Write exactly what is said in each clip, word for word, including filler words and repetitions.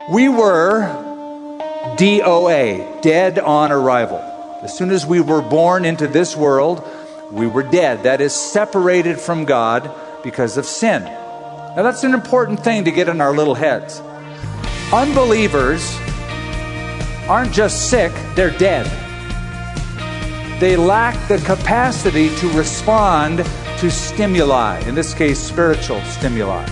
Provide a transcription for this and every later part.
We were D O A, dead on arrival. As soon as we were born into this world, we were dead. That is, separated from God because of sin. Now that's an important thing to get in our little heads. Unbelievers aren't just sick, they're dead. They lack the capacity to respond to stimuli, in this case, spiritual stimuli.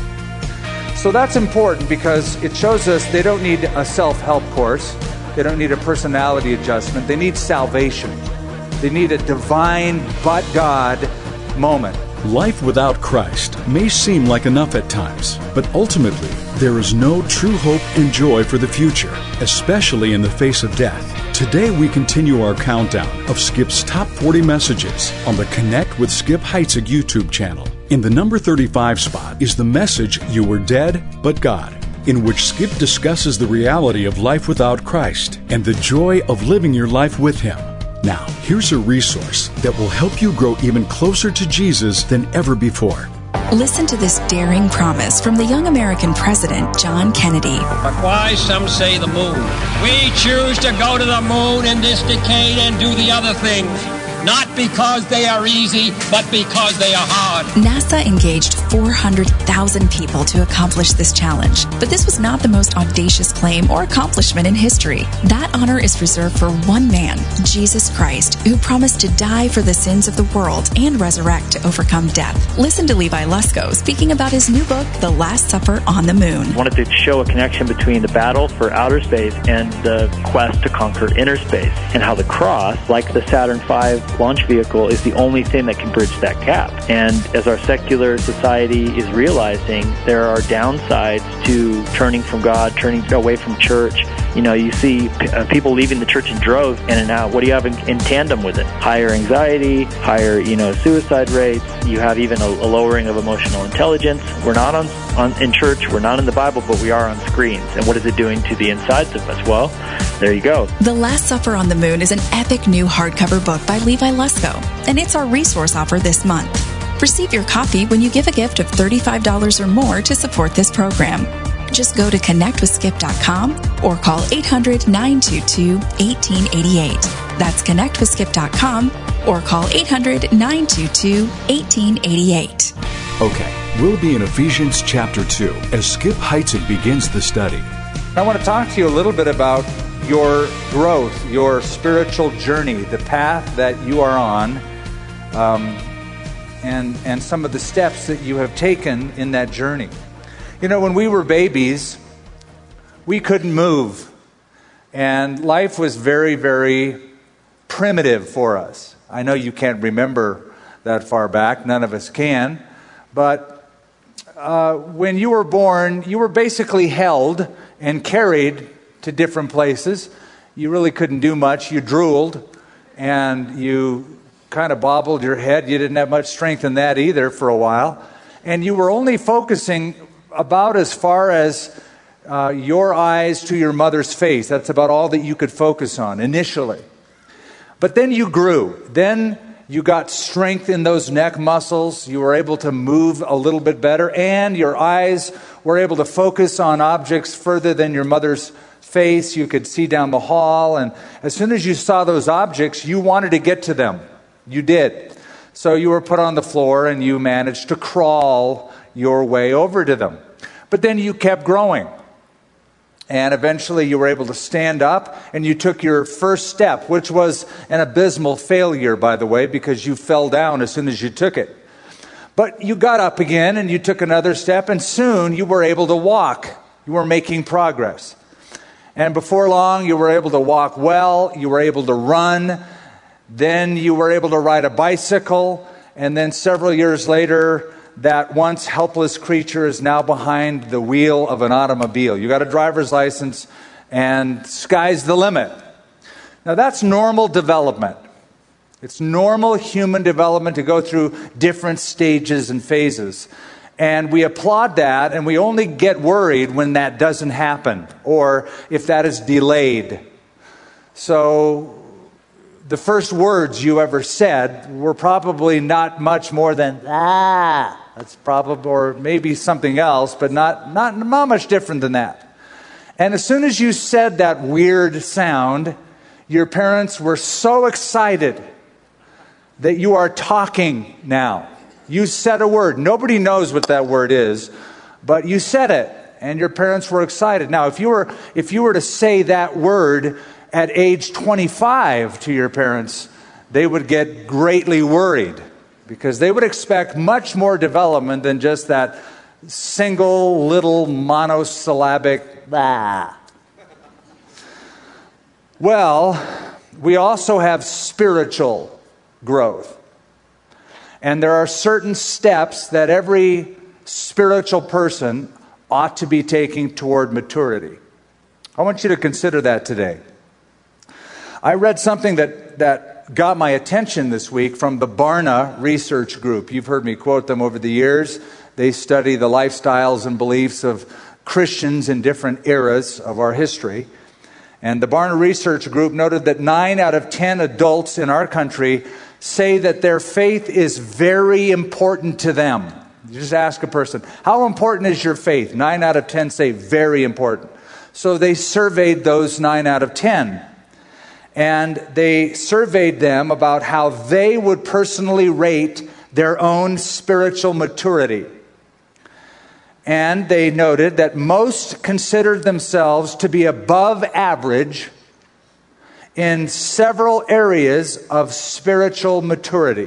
So that's important because it shows us they don't need a self-help course. They don't need a personality adjustment. They need salvation. They need a divine but God moment. Life without Christ may seem like enough at times, but ultimately, there is no true hope and joy for the future, especially in the face of death. Today, we continue our countdown of Skip's top forty messages on the Connect with Skip Heitzig YouTube channel. In the number thirty-five spot is the message, You Were Dead, But God, in which Skip discusses the reality of life without Christ and the joy of living your life with Him. Now, here's a resource that will help you grow even closer to Jesus than ever before. Listen to this daring promise from the young American president, John Kennedy. But why, some say, the moon? We choose to go to the moon in this decade and do the other things. Not because they are easy, but because they are hard. NASA engaged four hundred thousand people to accomplish this challenge. But this was not the most audacious claim or accomplishment in history. That honor is reserved for one man, Jesus Christ, who promised to die for the sins of the world and resurrect to overcome death. Listen to Levi Lusko speaking about his new book, The Last Supper on the Moon. I wanted to show a connection between the battle for outer space and the quest to conquer inner space, and how the cross, like the Saturn five launch vehicle, is the only thing that can bridge that gap. And as our secular society is realizing, there are downsides to turning from God, turning away from church. You know, you see p- uh, people leaving the church in droves in and out. What do you have in, in tandem with it? Higher anxiety, higher, you know, suicide rates. You have even a, a lowering of emotional intelligence. We're not on, on in church, we're not in the Bible, but we are on screens. And what is it doing to the insides of us? Well, there you go. The Last Supper on the Moon is an epic new hardcover book by Levi Lusko, and it's our resource offer this month. Receive your copy when you give a gift of thirty-five dollars or more to support this program. Just go to connect with skip dot com or call eight hundred, nine two two, one eight eight eight. That's connect with skip dot com or call eight hundred, nine two two, one eight eight eight. Okay, we'll be in Ephesians chapter two as Skip Heitzig begins the study. I want to talk to you a little bit about your growth, your spiritual journey, the path that you are on, um, and and some of the steps that you have taken in that journey. You know, when we were babies, we couldn't move, and life was very, very primitive for us. I know you can't remember that far back, none of us can, but uh, when you were born, you were basically held and carried to different places. You really couldn't do much. You drooled and you kind of bobbled your head. You didn't have much strength in that either for a while. And you were only focusing about as far as uh, your eyes to your mother's face. That's about all that you could focus on initially. But then you grew. Then you got strength in those neck muscles. You were able to move a little bit better. And your eyes were able to focus on objects further than your mother's face. You could see down the hall. And as soon as you saw those objects, you wanted to get to them. You did. So you were put on the floor and you managed to crawl your way over to them. But then you kept growing. And eventually you were able to stand up and you took your first step, which was an abysmal failure, by the way, because you fell down as soon as you took it. But you got up again and you took another step, and soon you were able to walk. You were making progress. And before long, you were able to walk well, you were able to run, then you were able to ride a bicycle, and then several years later, that once helpless creature is now behind the wheel of an automobile. You got a driver's license, and sky's the limit. Now that's normal development. It's normal human development to go through different stages and phases. And we applaud that, and we only get worried when that doesn't happen, or if that is delayed. So the first words you ever said were probably not much more than, ah, that's probably, or maybe something else, but not, not, not much different than that. And as soon as you said that weird sound, your parents were so excited that you are talking now. You said a word. Nobody knows what that word is, but you said it, and your parents were excited. Now, if you were if you were to say that word at age twenty-five to your parents, they would get greatly worried because they would expect much more development than just that single little monosyllabic bah. Well, we also have spiritual growth. And there are certain steps that every spiritual person ought to be taking toward maturity. I want you to consider that today. I read something that, that got my attention this week from the Barna Research Group. You've heard me quote them over the years. They study the lifestyles and beliefs of Christians in different eras of our history. And the Barna Research Group noted that nine out of ten adults in our country say that their faith is very important to them. You just ask a person, how important is your faith? Nine out of ten say very important. So they surveyed those nine out of ten. And they surveyed them about how they would personally rate their own spiritual maturity. And they noted that most considered themselves to be above average in several areas of spiritual maturity.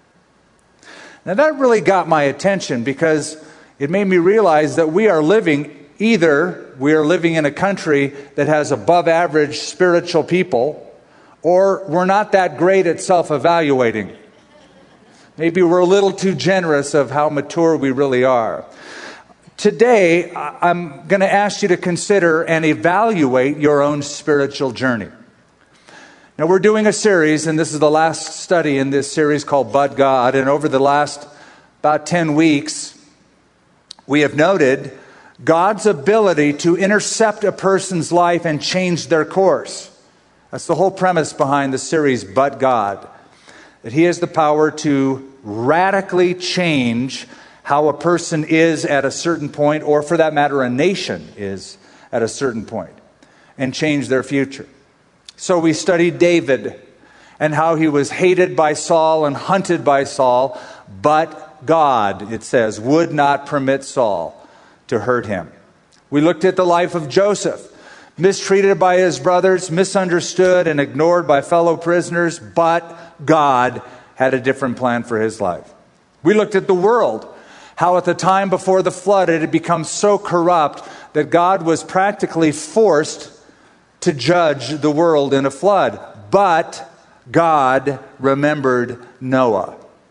Now that really got my attention because it made me realize that we are living, either we are living in a country that has above average spiritual people, or we're not that great at self-evaluating. Maybe we're a little too generous of how mature we really are. Today, I'm going to ask you to consider and evaluate your own spiritual journey. Now, we're doing a series, and this is the last study in this series called But God. And over the last about ten weeks, we have noted God's ability to intercept a person's life and change their course. That's the whole premise behind the series But God. That He has the power to radically change how a person is at a certain point, or for that matter, a nation is at a certain point, and change their future. So we studied David and how he was hated by Saul and hunted by Saul, but God, it says, would not permit Saul to hurt him. We looked at the life of Joseph, mistreated by his brothers, misunderstood and ignored by fellow prisoners, but God had a different plan for his life. We looked at the world, how at the time before the flood it had become so corrupt that God was practically forced to judge the world in a flood. But God remembered Noah.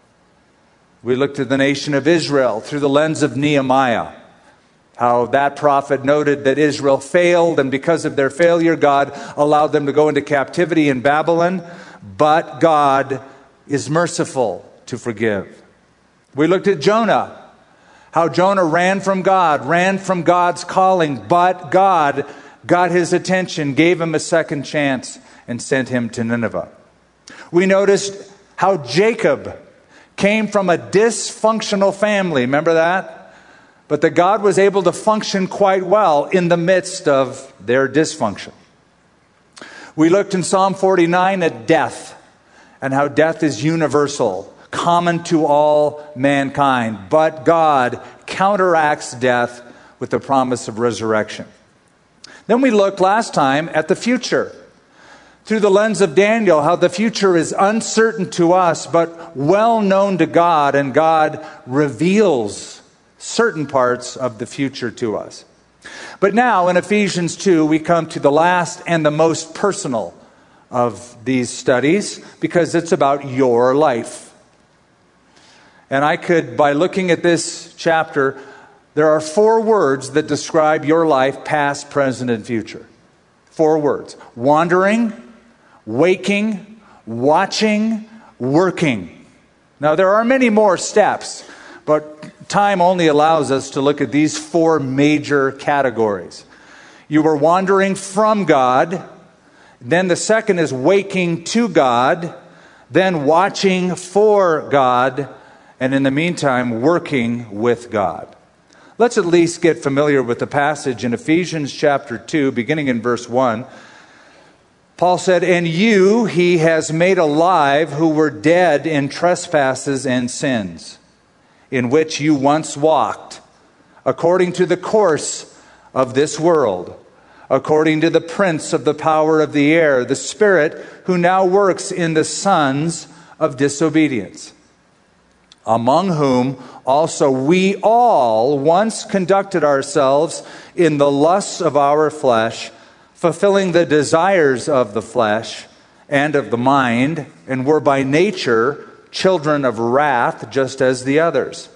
We looked at the nation of Israel through the lens of Nehemiah. How that prophet noted that Israel failed, and because of their failure, God allowed them to go into captivity in Babylon. But God is merciful to forgive. We looked at Jonah. How Jonah ran from God, ran from God's calling, but God got his attention, gave him a second chance, and sent him to Nineveh. We noticed how Jacob came from a dysfunctional family. Remember that? But that God was able to function quite well in the midst of their dysfunction. We looked in Psalm forty-nine at death, and how death is universal, common to all mankind. But God counteracts death with the promise of resurrection. Then we looked last time at the future, through the lens of Daniel, how the future is uncertain to us, but well known to God, and God reveals certain parts of the future to us. But now in Ephesians two, we come to the last and the most personal of these studies, because it's about your life. And I could, by looking at this chapter, there are four words that describe your life, past, present, and future. Four words. Wandering, waking, watching, working. Now, there are many more steps, but time only allows us to look at these four major categories. You were wandering from God. Then the second is waking to God. Then watching for God. And in the meantime, working with God. Let's at least get familiar with the passage in Ephesians chapter two, beginning in verse one. Paul said, "And you he has made alive who were dead in trespasses and sins, in which you once walked, according to the course of this world, according to the prince of the power of the air, the spirit who now works in the sons of disobedience, among whom also we all once conducted ourselves in the lusts of our flesh, fulfilling the desires of the flesh and of the mind, and were by nature children of wrath, just as the others.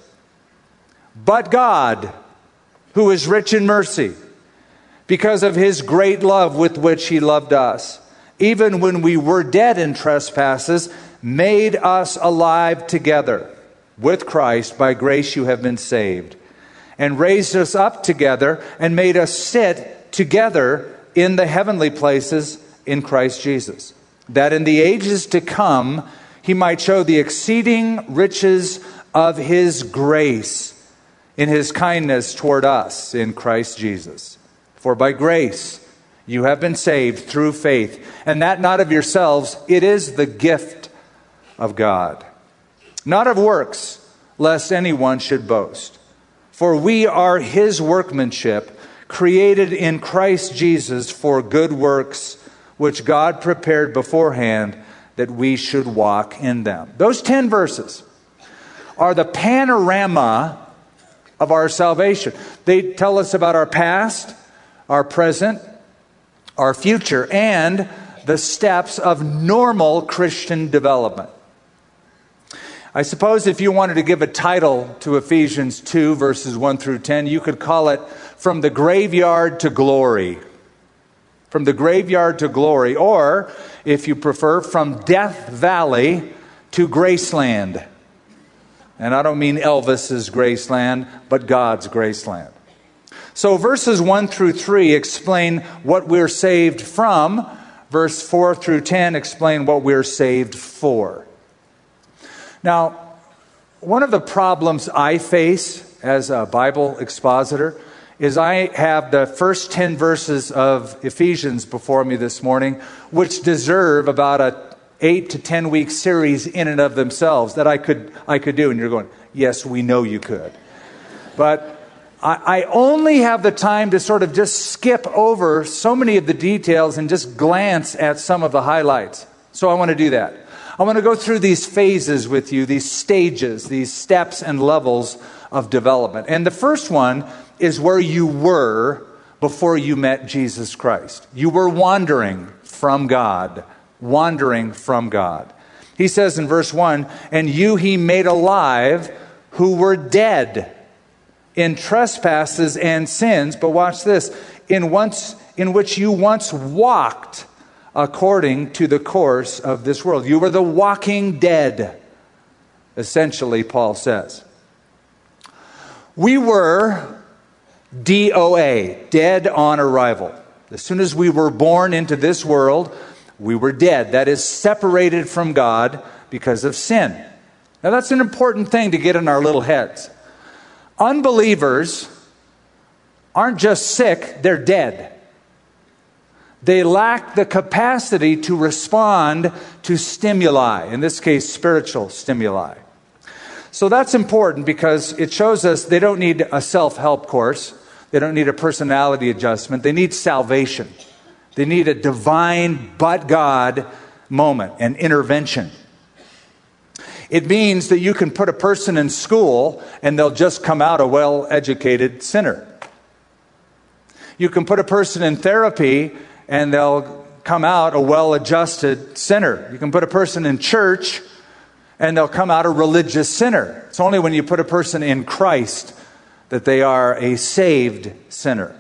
But God, who is rich in mercy, because of his great love with which he loved us, even when we were dead in trespasses, made us alive together with Christ. By grace you have been saved, and raised us up together and made us sit together in the heavenly places in Christ Jesus, that in the ages to come he might show the exceeding riches of his grace in his kindness toward us in Christ Jesus. For by grace you have been saved through faith, and that not of yourselves, it is the gift of God, not of works, lest anyone should boast. For we are his workmanship, created in Christ Jesus for good works, which God prepared beforehand that we should walk in them." Those ten verses are the panorama of our salvation. They tell us about our past, our present, our future, and the steps of normal Christian development. I suppose if you wanted to give a title to Ephesians two, verses one through ten, you could call it From the Graveyard to Glory. From the Graveyard to Glory. Or, if you prefer, From Death Valley to Graceland. And I don't mean Elvis's Graceland, but God's Graceland. So verses one through three explain what we're saved from. Verse four through ten explain what we're saved for. Now, one of the problems I face as a Bible expositor is I have the first ten verses of Ephesians before me this morning, which deserve about a eight to ten week series in and of themselves that I could I could do. And you're going, yes, we know you could. But I, I only have the time to sort of just skip over so many of the details and just glance at some of the highlights. So I want to do that. I want to go through these phases with you, these stages, these steps and levels of development. And the first one is where you were before you met Jesus Christ. You were wandering from God, wandering from God. He says in verse one, "And you he made alive who were dead in trespasses and sins," but watch this, in once in which you once walked according to the course of this world. You were the walking dead, essentially, Paul says. We were D O A, dead on arrival. As soon as we were born into this world, we were dead. That is, separated from God because of sin. Now that's an important thing to get in our little heads. Unbelievers aren't just sick, they're dead. They lack the capacity to respond to stimuli, in this case, spiritual stimuli. So that's important because it shows us they don't need a self-help course. They don't need a personality adjustment. They need salvation. They need a divine but God moment, an intervention. It means that you can put a person in school and they'll just come out a well-educated sinner. You can put a person in therapy and they'll come out a well-adjusted sinner. You can put a person in church and they'll come out a religious sinner. It's only when you put a person in Christ that they are a saved sinner.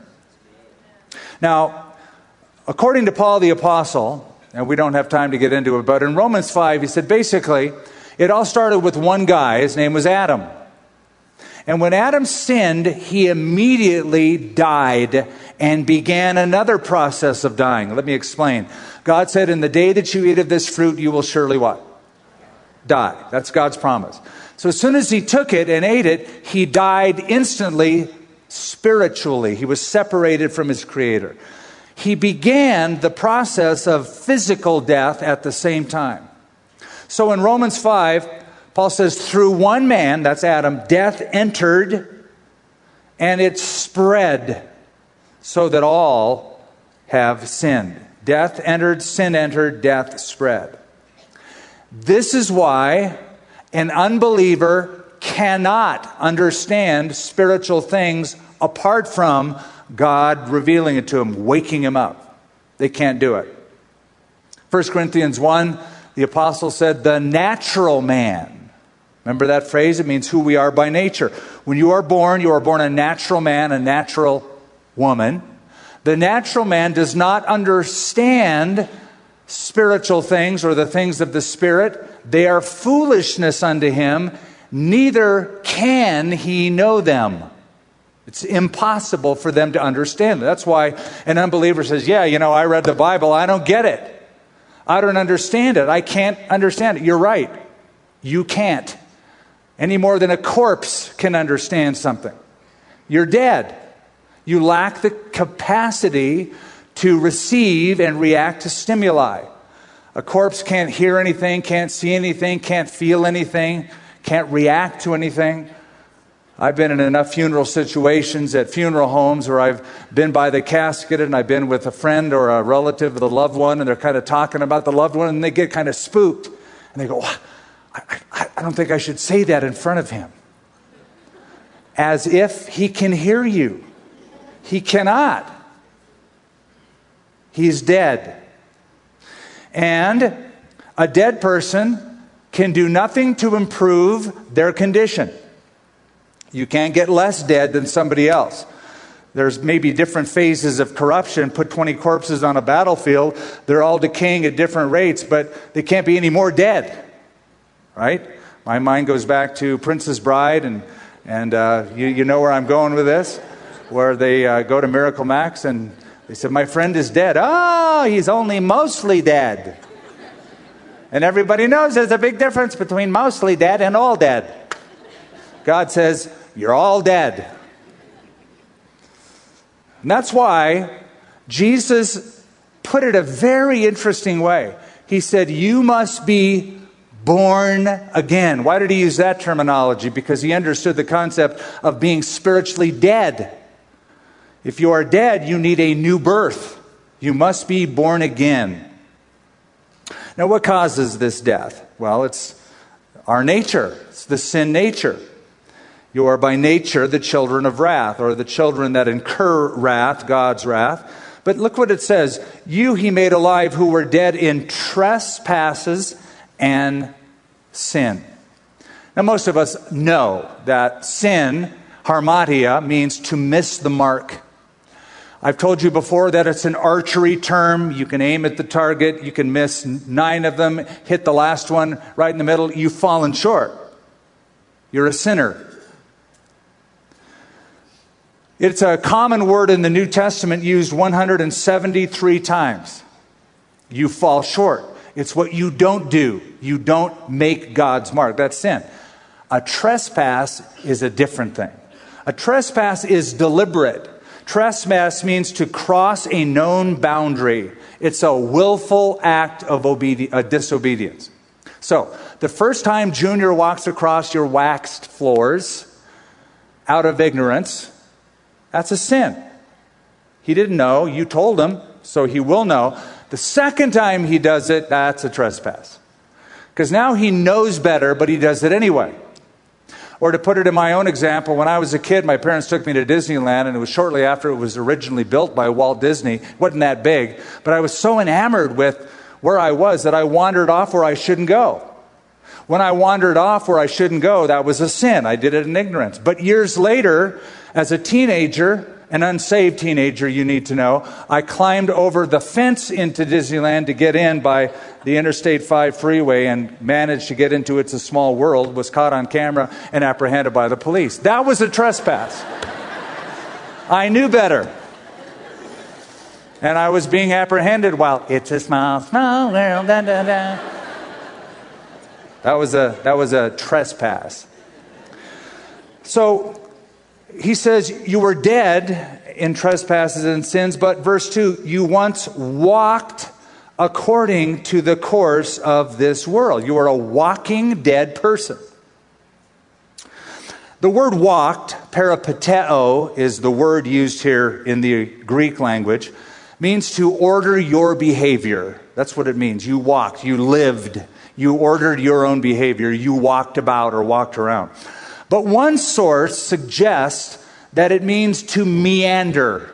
Now, according to Paul the Apostle, and we don't have time to get into it, but in Romans five, he said basically, it all started with one guy. His name was Adam. And when Adam sinned, he immediately died and began another process of dying. Let me explain. God said, in the day that you eat of this fruit, you will surely what? Die. That's God's promise. So as soon as he took it and ate it, he died instantly spiritually. He was separated from his Creator. He began the process of physical death at the same time. So in Romans five, Paul says, through one man, that's Adam, death entered, and it spread so that all have sinned. Death entered, sin entered, death spread. This is why an unbeliever cannot understand spiritual things apart from God revealing it to him, waking him up. They can't do it. First Corinthians one, the apostle said, the natural man. Remember that phrase? It means who we are by nature. When you are born, you are born a natural man, a natural woman. The natural man does not understand spiritual things or the things of the Spirit. They are foolishness unto him. Neither can he know them. It's impossible for them to understand. That's why an unbeliever says, yeah, you know, I read the Bible. I don't get it. I don't understand it. I can't understand it. You're right. You can't. Any more than a corpse can understand something. You're dead. You lack the capacity to receive and react to stimuli. A corpse can't hear anything, can't see anything, can't feel anything, can't react to anything. I've been in enough funeral situations at funeral homes where I've been by the casket and I've been with a friend or a relative of the loved one, and they're kind of talking about the loved one, and they get kind of spooked. And they go, I, I, I don't think I should say that in front of him. As if he can hear you. He cannot. He's dead. And a dead person can do nothing to improve their condition. You can't get less dead than somebody else. There's maybe different phases of corruption. Put twenty corpses on a battlefield. They're all decaying at different rates, but they can't be any more dead. Right? My mind goes back to Princess Bride, and, and uh, you, you know where I'm going with this, where they uh, go to Miracle Max, and they said, my friend is dead. Oh, he's only mostly dead. And everybody knows there's a big difference between mostly dead and all dead. God says, you're all dead. And that's why Jesus put it a very interesting way. He said, you must be born again. Why did he use that terminology? Because he understood the concept of being spiritually dead. If you are dead, you need a new birth. You must be born again. Now, what causes this death? Well, it's our nature. It's the sin nature. You are by nature the children of wrath, or the children that incur wrath, God's wrath. But look what it says. You he made alive who were dead in trespasses and sin. Now, most of us know that sin, harmatia, means to miss the mark. I've told you before that it's an archery term. You can aim at the target. You can miss nine of them, hit the last one right in the middle. You've fallen short. You're a sinner. It's a common word in the New Testament used one hundred seventy-three times. You fall short. It's what you don't do. You don't make God's mark. That's sin. A trespass is a different thing. A trespass is deliberate. Trespass means to cross a known boundary. It's a willful act of obedi- uh, disobedience. So, the first time Junior walks across your waxed floors out of ignorance, that's a sin. He didn't know. You told him, so he will know. The second time he does it, that's a trespass. Because now he knows better, but he does it anyway. Or to put it in my own example, when I was a kid, my parents took me to Disneyland, and it was shortly after it was originally built by Walt Disney. It wasn't that big, but I was so enamored with where I was that I wandered off where I shouldn't go. When I wandered off where I shouldn't go, that was a sin. I did it in ignorance. But years later, as a teenager, an unsaved teenager, you need to know, I climbed over the fence into Disneyland to get in by the Interstate five freeway and managed to get into It's a Small World, was caught on camera and apprehended by the police. That was a trespass. I knew better. And I was being apprehended while it's a small, small world. Da, da, da. That was a, that was a trespass. So, He says, you were dead in trespasses and sins, but verse two, you once walked according to the course of this world. You are a walking dead person. The word walked, peripateo, is the word used here in the Greek language, means to order your behavior. That's what it means. You walked, you lived, you ordered your own behavior, you walked about or walked around. But one source suggests that it means to meander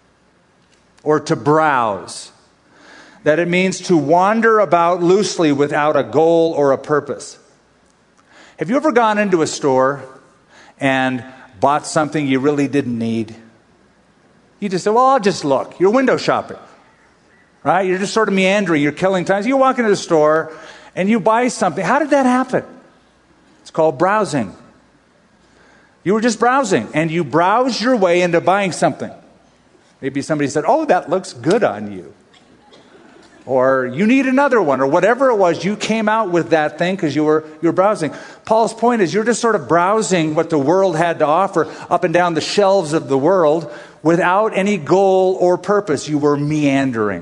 or to browse. That it means to wander about loosely without a goal or a purpose. Have you ever gone into a store and bought something you really didn't need? You just say, well, I'll just look. You're window shopping, right? You're just sort of meandering. You're killing time. So you walk into the store and you buy something. How did that happen? It's called browsing. You were just browsing and you browsed your way into buying something. Maybe somebody said, oh, that looks good on you. Or you need another one, or whatever it was, you came out with that thing because you were you were browsing. Paul's point is you're just sort of browsing what the world had to offer up and down the shelves of the world without any goal or purpose. You were meandering.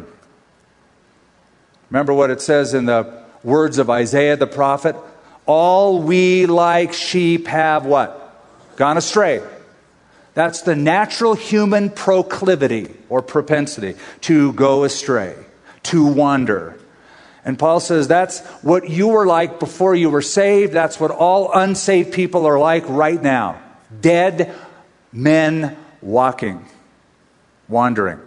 Remember what it says in the words of Isaiah the prophet? All we like sheep have what? Gone astray. That's the natural human proclivity or propensity to go astray. To wander. And Paul says that's what you were like before you were saved. That's what all unsaved people are like right now. Dead men walking, wandering.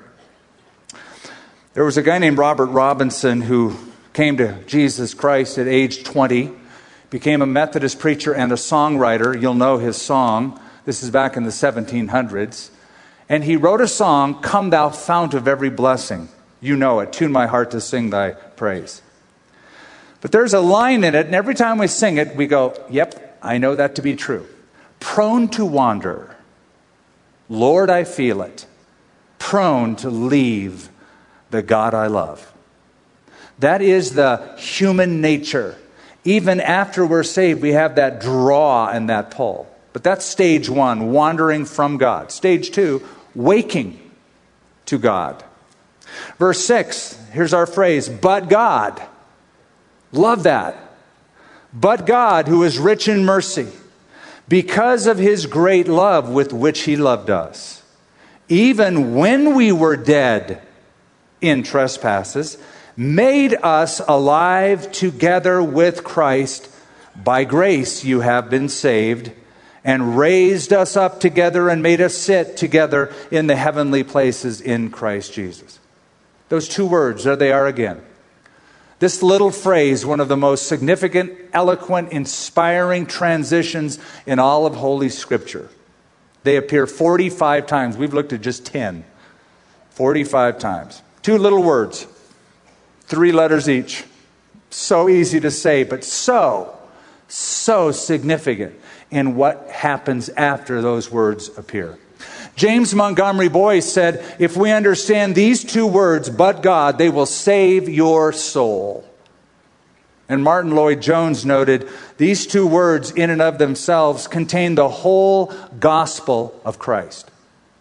There was a guy named Robert Robinson who came to Jesus Christ at age twenty, became a Methodist preacher and a songwriter. You'll know his song. This is back in the seventeen hundreds. And he wrote a song, Come Thou Fount of Every Blessing. You know it. Tune my heart to sing thy praise. But there's a line in it, and every time we sing it, we go, yep, I know that to be true. Prone to wander. Lord, I feel it. Prone to leave the God I love. That is the human nature. Even after we're saved, we have that draw and that pull. But that's stage one, wandering from God. Stage two, waking to God. Verse six, here's our phrase, but God. Love that. But God, who is rich in mercy, because of his great love with which he loved us, even when we were dead in trespasses, made us alive together with Christ. By grace you have been saved, and raised us up together and made us sit together in the heavenly places in Christ Jesus. Those two words, there they are again. This little phrase, one of the most significant, eloquent, inspiring transitions in all of Holy Scripture. They appear forty-five times. We've looked at just ten. forty-five times. Two little words. Three letters each. So easy to say, but so, so significant in what happens after those words appear. James Montgomery Boyce said, if we understand these two words, but God, they will save your soul. And Martin Lloyd-Jones noted, these two words in and of themselves contain the whole gospel of Christ.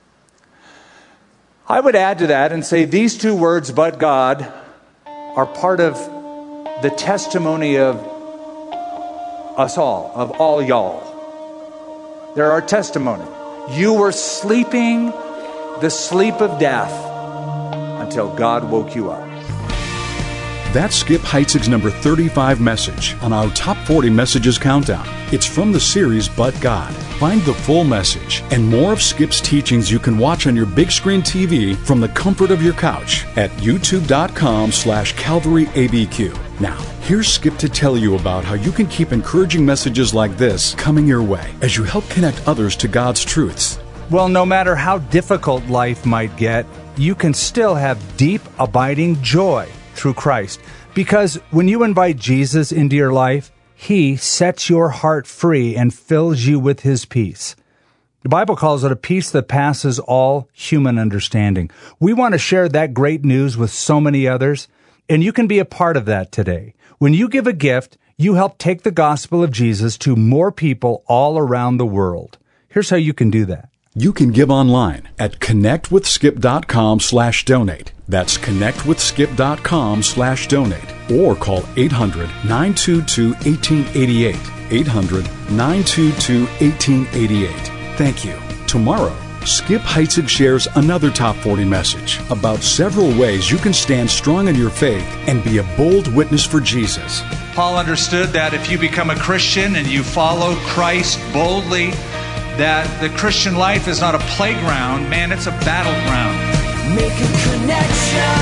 I would add to that and say these two words, but God, are part of the testimony of us all, of all y'all. They're our testimony. You were sleeping the sleep of death until God woke you up. That's Skip Heitzig's number thirty-five message on our Top forty Messages Countdown. It's from the series But God. Find the full message and more of Skip's teachings you can watch on your big screen T V from the comfort of your couch at youtube.com slash Calvary ABQ. Now, here's Skip to tell you about how you can keep encouraging messages like this coming your way as you help connect others to God's truths. Well, no matter how difficult life might get, you can still have deep, abiding joy through Christ. Because when you invite Jesus into your life, He sets your heart free and fills you with His peace. The Bible calls it a peace that passes all human understanding. We want to share that great news with so many others, and you can be a part of that today. When you give a gift, you help take the gospel of Jesus to more people all around the world. Here's how you can do that. You can give online at connectwithskip.com slash donate. That's connectwithskip.com slash donate. Or call eight hundred, nine two two, one eight eight eight. eight hundred, nine two two, one eight eight eight. Thank you. Tomorrow, Skip Heitzig shares another Top forty message about several ways you can stand strong in your faith and be a bold witness for Jesus. Paul understood that if you become a Christian and you follow Christ boldly, that the Christian life is not a playground, man, it's a battleground. Make a connection,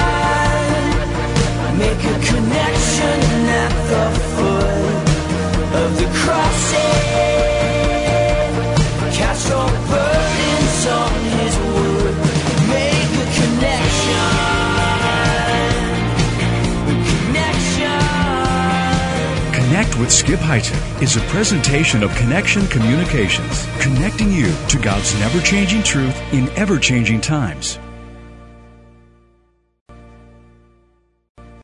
make a connection at the foot of the cross. Cast your burdens on his wood. Make a connection, connection. Connect with Skip Heitzig is a presentation of Connection Communications, connecting you to God's never-changing truth in ever-changing times.